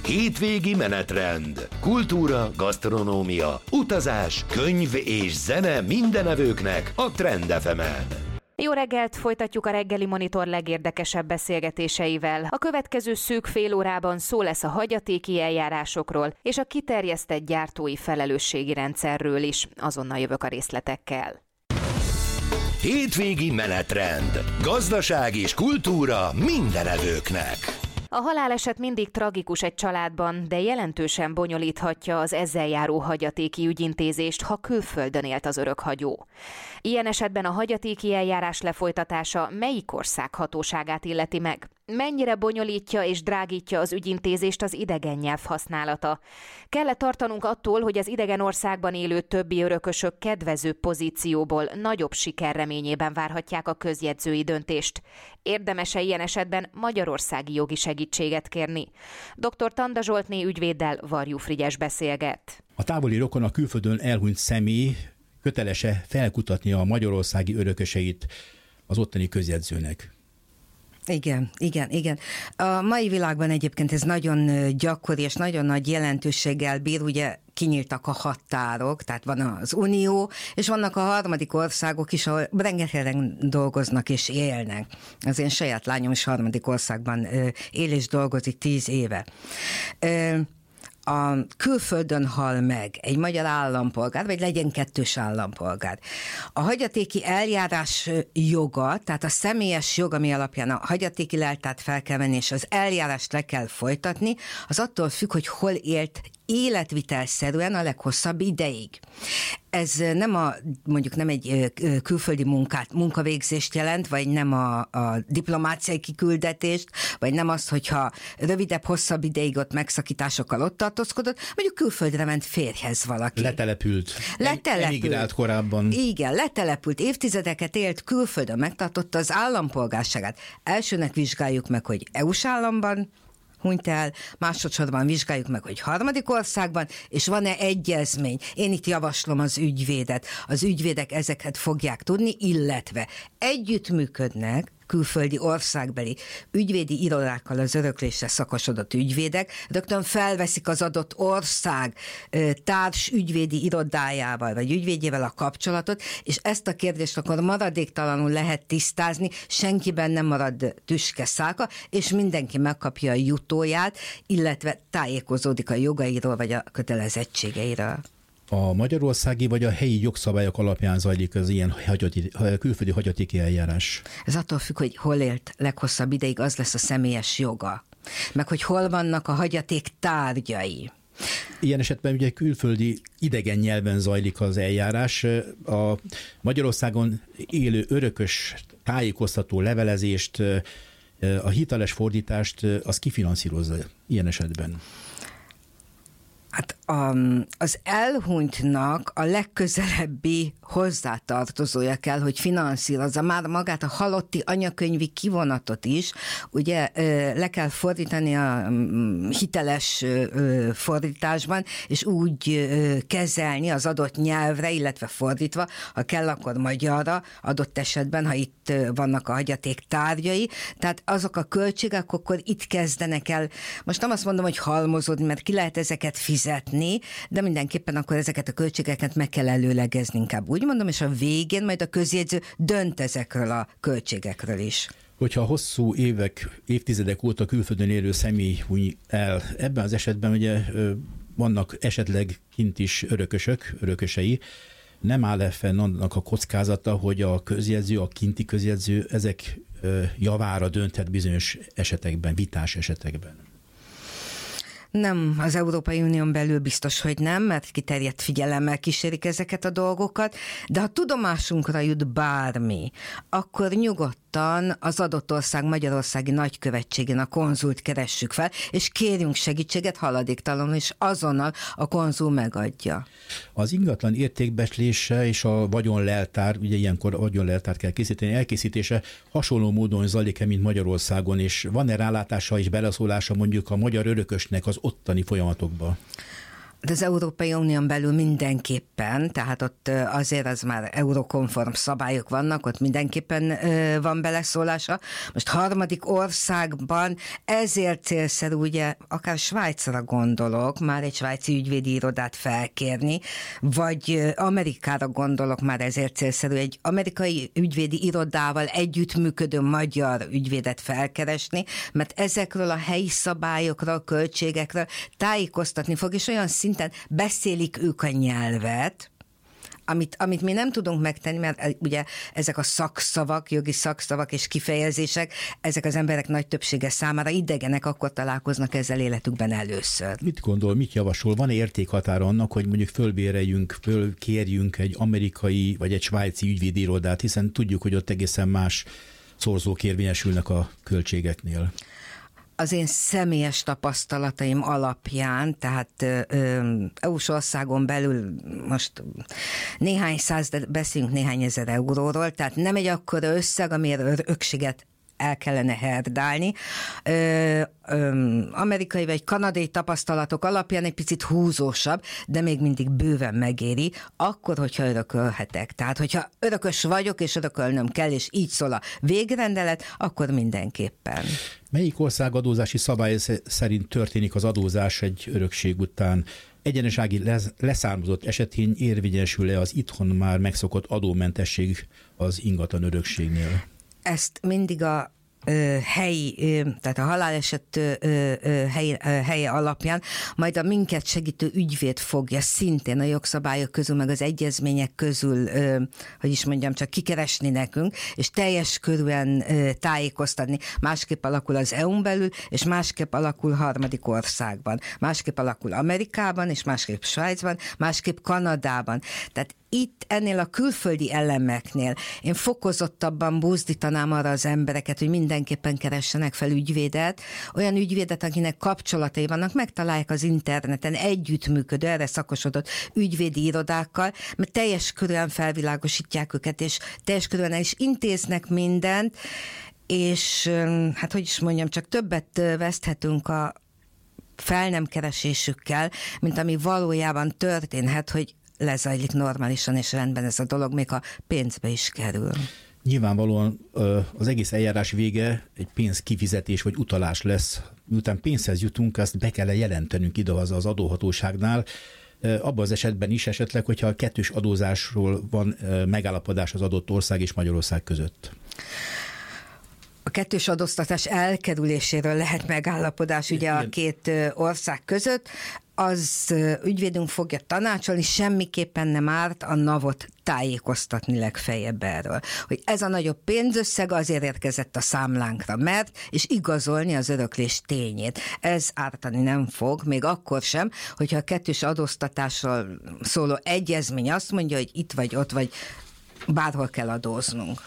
Hétvégi menetrend. Kultúra, gasztronómia, utazás, könyv és zene mindenevőknek a Trend FM-en. Jó reggelt, folytatjuk a reggeli monitor legérdekesebb beszélgetéseivel. A következő szűk fél órában szó lesz a hagyatéki eljárásokról és a kiterjesztett gyártói felelősségi rendszerről is. Azonnal jövök a részletekkel. Hétvégi menetrend. Gazdaság és kultúra mindenevőknek. A haláleset mindig tragikus egy családban, de jelentősen bonyolíthatja az ezzel járó hagyatéki ügyintézést, ha külföldön élt az örökhagyó. Ilyen esetben a hagyatéki eljárás lefolytatása melyik ország hatóságát illeti meg? Mennyire bonyolítja és drágítja az ügyintézést az idegen nyelv használata? Kell-e tartanunk attól, hogy az idegen országban élő többi örökösök kedvező pozícióból nagyobb siker reményében várhatják a közjegyzői döntést? Érdemes-e ilyen esetben magyarországi jogi segítséget kérni? Dr. Tanda Zsoltné ügyvéddel Varjú Frigyes beszélget. A távoli rokon, a külföldön elhunyt személy kötelese felkutatni a magyarországi örököseit az ottani közjegyzőnek. Igen. A mai világban egyébként ez nagyon gyakori és nagyon nagy jelentőséggel bír, ugye kinyíltak a határok, tehát van az Unió, és vannak a harmadik országok is, ahol rengetegen dolgoznak és élnek. Az én saját lányom is harmadik országban él és dolgozik 10 éve. A külföldön hal meg egy magyar állampolgár, vagy legyen kettős állampolgár. A hagyatéki eljárás joga, tehát a személyes jog, ami alapján a hagyatéki leltárt fel kell venni, és az eljárást le kell folytatni, az attól függ, hogy hol élt életvitelszerűen a leghosszabb ideig. Ez mondjuk nem egy külföldi munkavégzést jelent, vagy nem a diplomáciai kiküldetést, vagy nem az, hogyha rövidebb, hosszabb ideig ott megszakításokkal ott tartózkodott, mondjuk külföldre ment férjhez valaki. Letelepült. Emigrált korábban. Igen, letelepült, évtizedeket élt külföldön, megtartotta az állampolgárságát. Elsőnek vizsgáljuk meg, hogy EU-s államban hunyt el, másodszorban vizsgáljuk meg, hogy harmadik országban, és van-e egyezmény. Én itt javaslom az ügyvédet. Az ügyvédek ezeket fogják tudni, illetve együttműködnek külföldi országbeli ügyvédi irodákkal az öröklésre szakosodott ügyvédek, rögtön felveszik az adott ország társ ügyvédi irodájával, vagy ügyvédjével a kapcsolatot, és ezt a kérdést akkor maradéktalanul lehet tisztázni, senkiben nem marad tüske szálka, és mindenki megkapja a jutóját, illetve tájékozódik a jogairól, vagy a kötelezettségeiről. A magyarországi vagy a helyi jogszabályok alapján zajlik az ilyen külföldi hagyatéki eljárás? Ez attól függ, hogy hol élt leghosszabb ideig, az lesz a személyes joga. Meg hogy hol vannak a hagyaték tárgyai. Ilyen esetben ugye külföldi idegen nyelven zajlik az eljárás. A Magyarországon élő örökös tájékoztató levelezést, a hiteles fordítást, az kifinanszírozza ilyen esetben? Hát az elhunytnak a legközelebbi hozzátartozója kell, hogy finanszírozza már magát a halotti anyakönyvi kivonatot is, ugye le kell fordítani a hiteles fordításban, és úgy kezelni az adott nyelvre, illetve fordítva, ha kell, akkor magyarra, adott esetben, ha itt vannak a hagyaték tárgyai, tehát azok a költségek akkor itt kezdenek el, most nem azt mondom, hogy halmozódni, mert ki lehet ezeket fizetni, de mindenképpen akkor ezeket a költségeket meg kell előlegezni, inkább úgy mondom, és a végén majd a közjegyző dönt ezekről a költségekről is. Hogyha hosszú évtizedek óta külföldön élő személy huny el, ebben az esetben ugye vannak esetleg kint is örökösei, nem áll fenn annak a kockázata, hogy a közjegyző, a kinti közjegyző ezek javára dönthet bizonyos esetekben, vitás esetekben? Nem, az Európai Unión belül biztos, hogy nem, mert kiterjedt figyelemmel kísérik ezeket a dolgokat, de ha tudomásunkra jut bármi, akkor nyugodtan az adott ország magyarországi nagykövetségén a konzult keressük fel, és kérjünk segítséget haladéktalanul, és azonnal a konzul megadja. Az ingatlan értékbecslése és a vagyonleltár, ugye ilyenkor a vagyonleltárt kell készíteni, elkészítése hasonló módon zajlik-e, mint Magyarországon, és van-e rálátása és beleszólása mondjuk a magyar örökösnek az ottani folyamatokba? De az Európai Unión belül mindenképpen, tehát ott azért az már eurokonform szabályok vannak, ott mindenképpen van beleszólása. Most harmadik országban ezért célszerű, ugye akár Svájcra gondolok, már egy svájci ügyvédi irodát felkérni, vagy Amerikára gondolok, már ezért célszerű egy amerikai ügyvédi irodával együttműködő magyar ügyvédet felkeresni, mert ezekről a helyi szabályokról, költségekről tájékoztatni fog, és olyan szinten beszélik ők a nyelvet, amit mi nem tudunk megtenni, mert ugye ezek a szakszavak, jogi szakszavak és kifejezések, ezek az emberek nagy többsége számára idegenek, akkor találkoznak ezzel életükben először. Mit gondol, mit javasol? Van-e értékhatára annak, hogy mondjuk fölkérjünk egy amerikai vagy egy svájci ügyvédi irodát, hiszen tudjuk, hogy ott egészen más szorzók érvényesülnek a költségeknél? Az én személyes tapasztalataim alapján, tehát EU-s országon belül most néhány száz, de beszélünk néhány ezer euróról, tehát nem egy akkora összeg, amire örökséget el kellene herdálni. Amerikai vagy kanadai tapasztalatok alapján egy picit húzósabb, de még mindig bőven megéri, akkor, hogyha örökölhetek. Tehát, hogyha örökös vagyok, és örökölnöm kell, és így szól a végrendelet, akkor mindenképpen. Melyik ország adózási szabály szerint történik az adózás egy örökség után? Egyenesági leszármazott esetén érvényesül-e az itthon már megszokott adómentesség az ingatlan örökségnél? Ezt mindig a helyi, tehát a haláleset helye alapján majd a minket segítő ügyvéd fogja szintén a jogszabályok közül, meg az egyezmények közül, hogy is mondjam, csak kikeresni nekünk, és teljes körűen tájékoztatni. Másképp alakul az EU-n belül, és másképp alakul harmadik országban. Másképp alakul Amerikában, és másképp Svájcban, másképp Kanadában. Tehát itt ennél a külföldi elemeknél én fokozottabban buzdítanám arra az embereket, hogy mindenképpen keressenek fel ügyvédet, olyan ügyvédet, akinek kapcsolatai vannak, megtalálják az interneten együttműködő, erre szakosodott ügyvédi irodákkal, mert teljes körülön felvilágosítják őket, és teljes körülön el is intéznek mindent, és hát hogy is mondjam, csak többet veszthetünk a fel nem keresésükkel, mint ami valójában történhet, hogy lezajlik normálisan és rendben ez a dolog, még ha pénzbe is kerül. Nyilvánvalóan az egész eljárás vége egy pénz kifizetés vagy utalás lesz. Miután pénzhez jutunk, azt be kell jelentenünk ide az adóhatóságnál. Abban az esetben is esetleg, hogyha a kettős adózásról van megállapodás az adott ország és Magyarország között. A kettős adóztatás elkerüléséről lehet megállapodás ugye a két ország között. Az ügyvédünk fogja tanácsolni, semmiképpen nem árt a NAV-ot tájékoztatni legfeljebb erről. Hogy ez a nagyobb pénzösszeg azért érkezett a számlánkra, mert, és igazolni az öröklés tényét. Ez ártani nem fog, még akkor sem, hogyha a kettős adóztatásról szóló egyezmény azt mondja, hogy itt vagy ott vagy, bárhol kell adóznunk.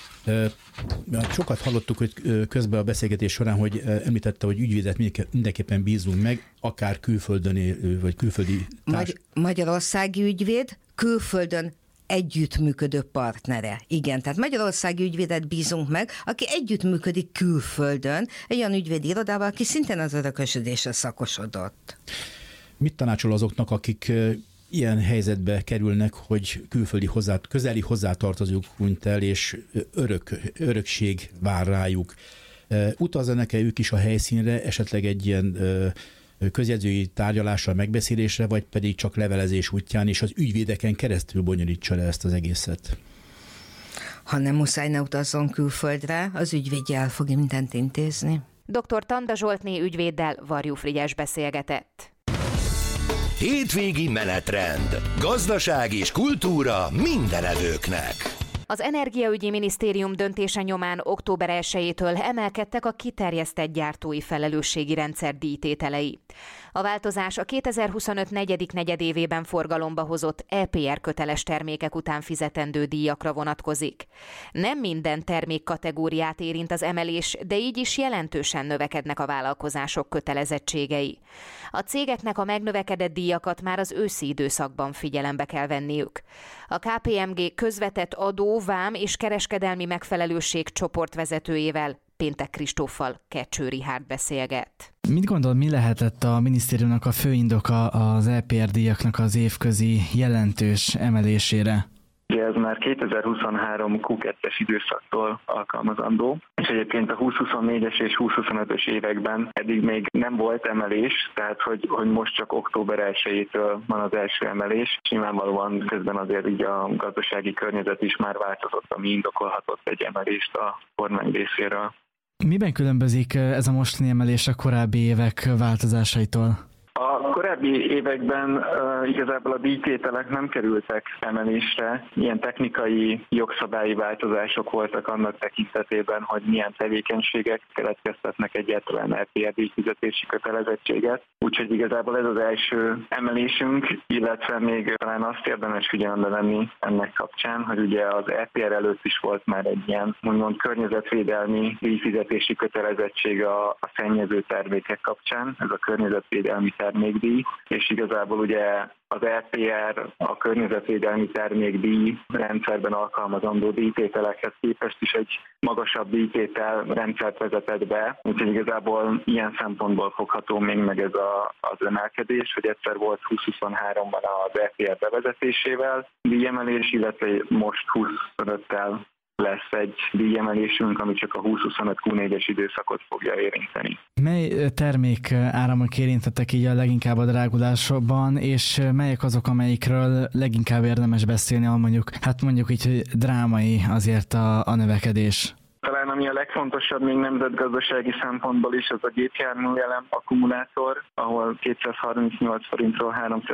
Sokat hallottuk, hogy közben a beszélgetés során, hogy említette, hogy ügyvédet mindenképpen bízunk meg, akár külföldön élő, vagy külföldi társ. Magyarországi ügyvéd, külföldön együttműködő partnere. Igen, tehát magyarországi ügyvédet bízunk meg, aki együttműködik külföldön, egy olyan ügyvédi irodával, aki szintén az örökösödésre szakosodott. Mit tanácsol azoknak, akik ilyen helyzetbe kerülnek, hogy külföldi közeli hozzátartozók hunyt el, és örökség vár rájuk? Utazzanak-e ők is a helyszínre, esetleg egy ilyen közjegyzői tárgyalásra, megbeszélésre, vagy pedig csak levelezés útján, és az ügyvédeken keresztül bonyolítsa le ezt az egészet? Ha nem muszáj, ne utazzon külföldre, az ügyvédje el fogja mindent intézni. Dr. Tanda Zsoltné ügyvéddel Varjú Frigyes beszélgetett. Hétvégi menetrend. Gazdaság és kultúra mindenevőknek. Az Energiaügyi Minisztérium döntése nyomán október 1-től emelkedtek a kiterjesztett gyártói felelősségi rendszer díjtételei. A változás a 2025 negyedik negyedévében forgalomba hozott EPR köteles termékek után fizetendő díjakra vonatkozik. Nem minden termékkategóriát érint az emelés, de így is jelentősen növekednek a vállalkozások kötelezettségei. A cégeknek a megnövekedett díjakat már az őszi időszakban figyelembe kell venniük. A KPMG közvetett adó, vám és kereskedelmi megfelelőség csoportvezetőjével Péntek Kristóffal Kecső Richárd beszélget. Mit gondol, mi lehetett a minisztériumnak a fő indoka az EPR-díjaknak az évközi jelentős emelésére? Ez már 2023 Q2-es időszaktól alkalmazandó, és egyébként a 2024-es és 2025-ös években eddig még nem volt emelés, tehát hogy most csak október 1-től van az első emelés, és nyilvánvalóan közben azért így a gazdasági környezet is már változott, ami indokolhatott egy emelést a kormány részéről. Miben különbözik ez a mostani emelés a korábbi évek változásaitól? A korábbi években igazából a díjtételek nem kerültek emelésre. Ilyen technikai jogszabályi változások voltak annak tekintetében, hogy milyen tevékenységek keletkeztetnek egyáltalán EPR díjfizetési kötelezettséget. Úgyhogy igazából ez az első emelésünk, illetve még talán azt érdemes figyelembe venni ennek kapcsán, hogy ugye az EPR előtt is volt már egy ilyen úgymond környezetvédelmi díjfizetési kötelezettség a szennyező termékek kapcsán, ez a környezetvédelmi termékdíj, és igazából ugye az EPR a környezetvédelmi termékdíj rendszerben alkalmazandó díjtételekhez képest is egy magasabb díjtétel rendszert vezetett be, úgyhogy igazából ilyen szempontból fogható még meg ez az emelkedés, hogy egyszer volt 2023-ban az EPR bevezetésével díjemelés, illetve most 2025-tel lesz egy díjemelésünk, ami csak a 2025 Q4-es időszakot fogja érinteni. Mely termék áramok érintettek így a leginkább a drágulásban, és melyek azok, amelyikről leginkább érdemes beszélni, mondjuk így, hogy drámai azért a növekedés? Talán ami a legfontosabb még nemzetgazdasági szempontból is, az a gépjárműelem akkumulátor, ahol 238 forintról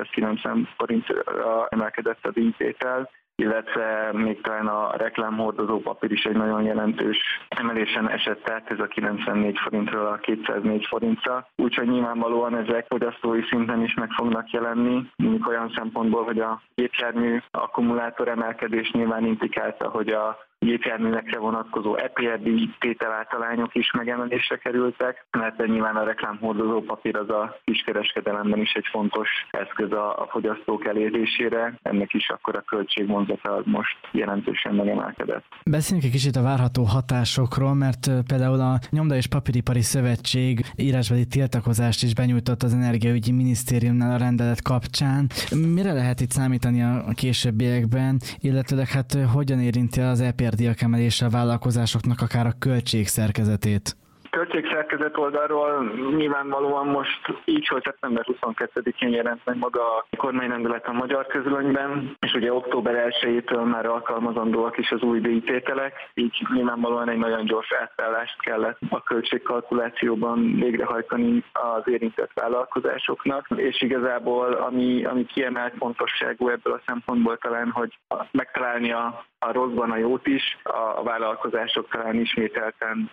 390 forintra emelkedett a díjtétel, illetve még talán a reklámhordozó papír is egy nagyon jelentős emelésen esett át, ez a 94 forintról a 204 forintra. Úgyhogy nyilvánvalóan ezek fogyasztói szinten is meg fognak jelenni, mondjuk olyan szempontból, hogy a gépjármű akkumulátor emelkedés nyilván indikálta, hogy a gépjárművekre vonatkozó EPR díjtételáltalányok is megemelésre kerültek, mert nyilván a reklámhordozó papír az a kiskereskedelemben is egy fontos eszköz a fogyasztók elérésére, ennek is akkor a költségvonzata az most jelentősen megemelkedett. Beszéljünk egy kicsit a várható hatásokról, mert például a Nyomda és Papíripari Szövetség írásbeli tiltakozást is benyújtott az Energiaügyi Minisztériumnál a rendelet kapcsán. Mire lehet itt számítani a későbbiekben, illetőleg hogyan érinti az EPR díjak emelése a vállalkozásoknak akár a költségszerkezetét? Költségszerkezet oldalról nyilvánvalóan most így, hogy szeptember 22-én jelent meg maga a kormányrendelet a magyar közlönyben, és ugye október 1-től már alkalmazandóak is az új díjtételek, így nyilvánvalóan egy nagyon gyors átállást kellett a költségkalkulációban végrehajtani az érintett vállalkozásoknak, és igazából ami kiemelt fontosságú ebből a szempontból talán, hogy megtalálni a rosszban a jót is, a vállalkozások talán ismételten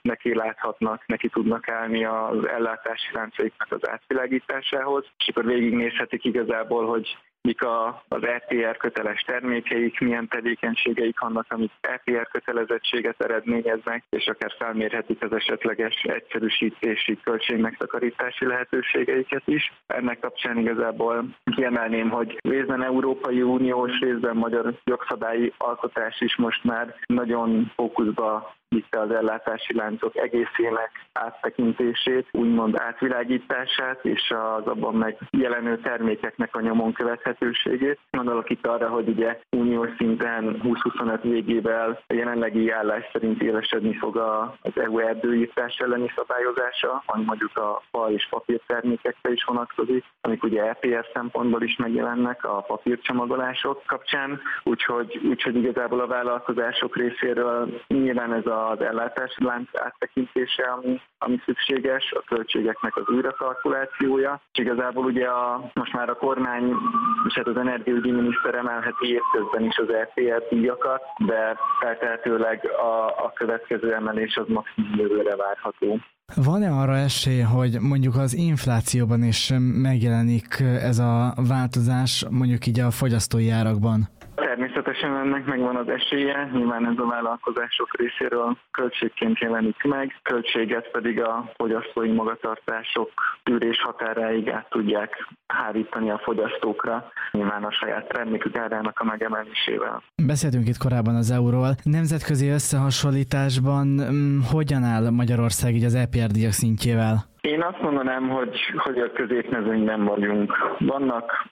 neki tudnak állni az ellátási láncaiknak az átvilágításához, és akkor végignézhetik igazából, hogy mik az EPR köteles termékeik, milyen tevékenységeik vannak, amik EPR kötelezettséget eredményeznek, és akár felmérhetik az esetleges egyszerűsítési, költségmegtakarítási lehetőségeiket is. Ennek kapcsán igazából kiemelném, hogy részben Európai Uniós, részben magyar jogszabályi alkotás is most már nagyon fókuszba vitte az ellátási láncok egészének áttekintését, úgymond átvilágítását, és az abban megjelenő termékeknek a nyomon követhetőségét. Gondolok itt arra, hogy ugye uniós szinten 2025 végével a jelenlegi állás szerint élesedni fog az EU erdőírtás elleni szabályozása, ami mondjuk a fa és papírtermékekre is vonatkozik, amik ugye EPR szempontból is megjelennek a papírcsomagolások kapcsán, úgyhogy igazából a vállalkozások részéről nyilván ez az ellátási lánc áttekintése, ami szükséges, a költségeknek az újrakalkulációja, és igazából ugye most már a kormány és az energiaügyi miniszter emelheti évközben is az EPR díjakat, de feltehetőleg a következő emelés az maximum jövőre várható. Van-e arra esély, hogy mondjuk az inflációban is megjelenik ez a változás, mondjuk így a fogyasztói árakban? Természetesen Természetesen ennek megvan az esélye, nyilván ez a vállalkozások részéről költségként jelenik meg, költséget pedig a fogyasztói magatartások tűrés határáig át tudják hárítani a fogyasztókra, nyilván a saját termékük árának a megemelésével. Beszéltünk itt korábban az euróról. Nemzetközi összehasonlításban hogyan áll Magyarország így az EPR-díjak szintjével? Én azt mondanám, hogy a középmezőnyben vagyunk. Vannak,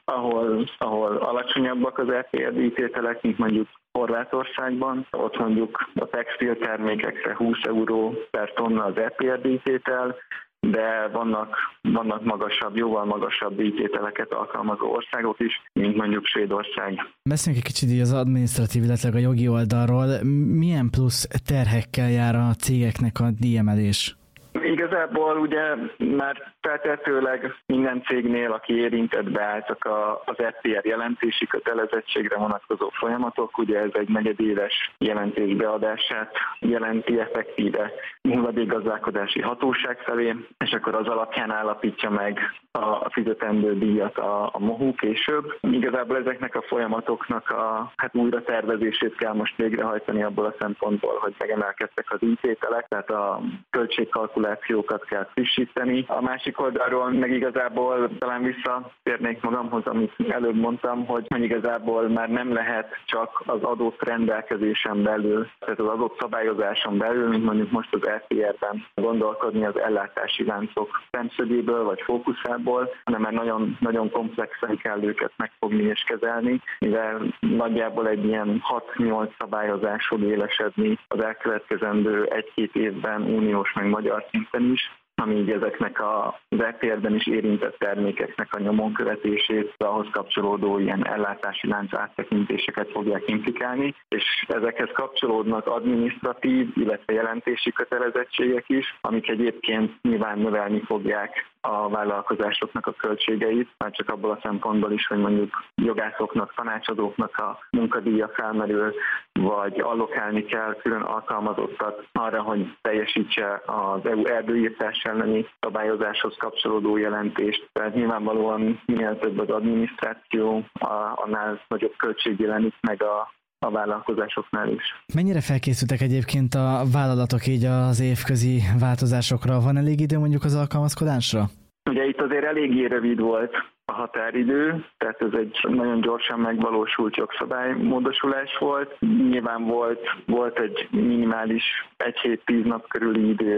ahol alacsonyabbak az EPR-díjtételek, mint mondjuk Horvátországban. Ott mondjuk a textiltermékekre 20 euró per tonna az EPR-díjtétel, de vannak magasabb, jóval magasabb díjtételeket alkalmazó országok is, mint mondjuk Svédország. Beszéljünk egy kicsit az adminisztratív, illetve a jogi oldalról. Milyen plusz terhekkel jár a cégeknek a díjemelés? Igazából ugye már feltehetőleg minden cégnél, aki érintett, beálltak az EPR jelentési kötelezettségre vonatkozó folyamatok. Ugye ez egy negyedéves jelentés beadását jelenti effektíve hulladékgazdálkodási hatóság felé, és akkor az alapján állapítja meg a fizetendő díjat a MOHU később. Igazából ezeknek a folyamatoknak a újra tervezését kell most végrehajtani abból a szempontból, hogy megemelkedtek az díjtételek, tehát a költségkalkulációkat kell frissíteni. A másik oldalról meg igazából talán visszatérnék magamhoz, amit előbb mondtam, hogy igazából már nem lehet csak az adott rendelkezésen belül, tehát az adott szabályozáson belül, mint mondjuk most az EPR-ben gondolkodni az ellátási láncok szemszögéből vagy fókuszából, hanem már nagyon, nagyon komplexen kell őket megfogni és kezelni, mivel nagyjából egy ilyen 6-8 szabályozás fog élesedni az elkövetkezendő 1-2 évben uniós meg magyar szinten is, ami így ezeknek az EPR-ben is érintett termékeknek a nyomon követését, ahhoz kapcsolódó ilyen ellátási lánc áttekintéseket fogják implikálni, és ezekhez kapcsolódnak adminisztratív, illetve jelentési kötelezettségek is, amik egyébként nyilván növelni fogják a vállalkozásoknak a költségeit, már csak abból a szempontból is, hogy mondjuk jogászoknak, tanácsadóknak a munkadíja felmerül, vagy allokálni kell külön alkalmazottat arra, hogy teljesítse az EU erdőírtás elleni szabályozáshoz kapcsolódó jelentést. Tehát nyilvánvalóan minél több az adminisztráció, annál nagyobb költség jelenik meg a vállalkozásoknál is. Mennyire felkészültek egyébként a vállalatok így az évközi változásokra? Van elég idő mondjuk az alkalmazkodásra? Ugye itt azért eléggé rövid volt a határidő, tehát ez egy nagyon gyorsan megvalósult jogszabálymódosulás volt. Nyilván volt egy minimális 1-7-10 nap körüli idő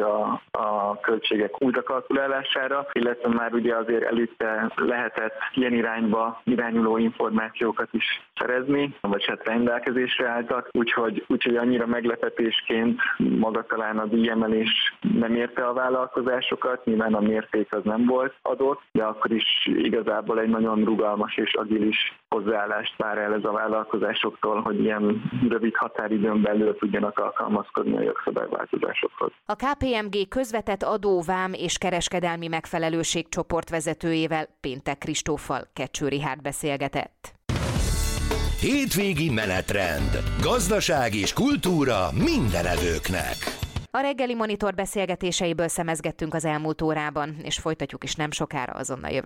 a költségek újrakalkulálására, illetve már ugye azért előtte lehetett ilyen irányba irányuló információkat is szerezni, vagy hát rendelkezésre álltak, úgyhogy annyira meglepetésként maga talán a díjemelés nem érte a vállalkozásokat, nyilván a mérték az nem volt adott, de akkor is igazából egy nagyon rugalmas és agilis hozzáállást vár el ez a vállalkozásoktól, hogy ilyen rövid határidőn belül tudjanak alkalmazkodni a jogszabályváltozásokhoz. A KPMG közvetett adó, vám és kereskedelmi megfelelőség csoportvezetőjével, Péntek Kristóffal Kecső Richárd beszélgetett. Hétvégi menetrend. Gazdaság és kultúra mindenevőknek. A reggeli monitor beszélgetéseiből szemezgettünk az elmúlt órában, és folytatjuk is nem sokára, azonnal jövök.